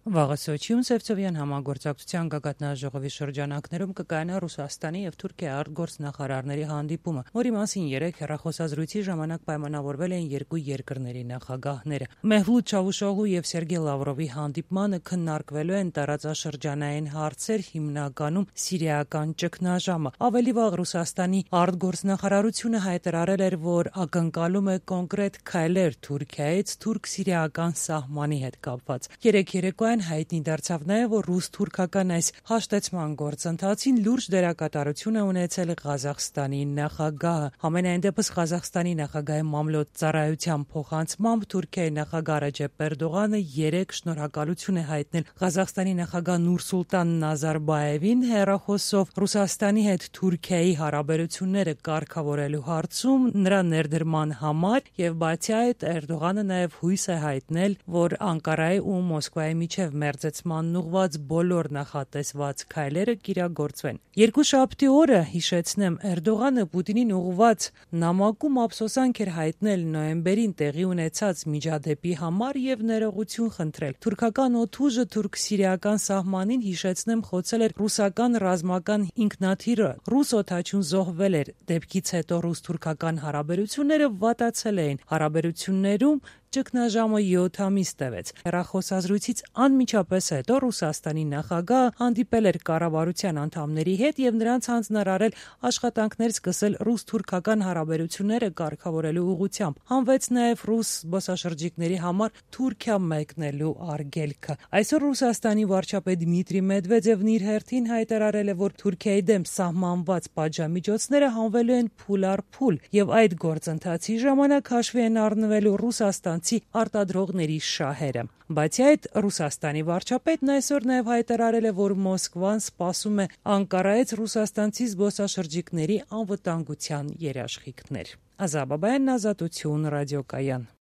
Վաղը Սոչիում Սևծովյան համագործակցության գագաթնաժողովի շրջանակներում կկայանա Ռուսաստանի եւ Թուրքիայի արտգործնախարարների հանդիպումը, որի մասին երեկ հեռախոսազրույցի ժամանակ պայմանավորվել են երկու երկրների նախագահները։ Մեհլութ Չավուշօղլու եւ Սերգեյ Լավրովի հանդիպմանը քննարկվելու են տարածաշրջանային հարցեր, հիմնականում սիրիական ճգնաժամը։ Ավելի վաղ Ռուսաստանի արտգործնախարարությունը հայտարարել էր, որ ակնկալում է կոնկրետ քայլեր Թուրքիայից թուրք-սիրիական սահմանի հետ կապված։ Երեկոյան հայտնի դարձավ նաև, որ ռուս-թուրքական այս հաշտեցման գործընթացին լուրջ դերակատարություն է ունեցել Ղազախստանի նախագահը։ Համենայն դեպս Ղազախստանի նախագահի մամլոյ ծառայության փոխանցմամբ Թուրքիայի նախագահ Ռեջեփ Էրդողանը երեկ շնորհակալություն է հայտնել Ղազախստանի նախագահ Նուրսուլտան Նազարբաևին հեռախոսով Ռուսաստանի հետ Թուրքիայի հարաբերությունները կարգավորելու հարցում նրա ներդրման համար եւ բացի այդ Էրդողանը նաև հույս է հայտնել, որ Անկարայի ու Մոսկվայի միջև մերձեցման ուղղված բոլոր նախատեսված քայլերը կիրագործվեն։ Երկուշաբթի օրը, հիշեցնեմ, Էրդողանը Պուտինին ուղղված նամակում ափսոսանք էր հայտնել նոյեմբերին տեղի ունեցած միջադեպի համար եւ ներողություն խնդրել։ Թուրքական օդուժը թուրք-սիրիական սահմանին, հիշեցնեմ, խոցել էր ռուսական ռազմական ինքնաթիռը։ Ռուս օդաչուն զոհվել էր։ Դեպքից հետո ռուս-թուրքական հարաբերությունները վատացել էին։ Հարաբերություններում ճգնաժամը 7 ամիս տևեց։ Հեռախոսազրույցից անմիջապես հետո Ռուսաստանի նախագահը հանդիպել էր կառավարության անդամների հետ եւ նրանց հանձնարարել աշխատանքներ սկսել ռուս-թուրքական հարաբերությունները կարգավորելու ուղղությամբ։ Հանվեց նաեւ ռուս զբոսաշրջիկների համար Թուրքիա մեկնելու արգելքը։ Այսօր Ռուսաստանի վարչապետ Դմիտրի Մեդվեդևն իր հերթին հայտարարել է, որ Թուրքիայի դեմ սահմանված պատժամիջոցները հանվելու են փուլ առ փուլ եւ այդ գործընթացի ժամանակ հաշվի են առնվելու ռուսաստանցի արտադրողների շահերը։ Բացի այդ, Ռուսաստանի վարչապետն այսօր նաև հայտարարել է, որ Մոսկվան սպասում է Անկարայից ռուսաստանցի զբոսաշրջիկների անվտանգության երաշխիքներ։ Ազատություն ռադիոկայան։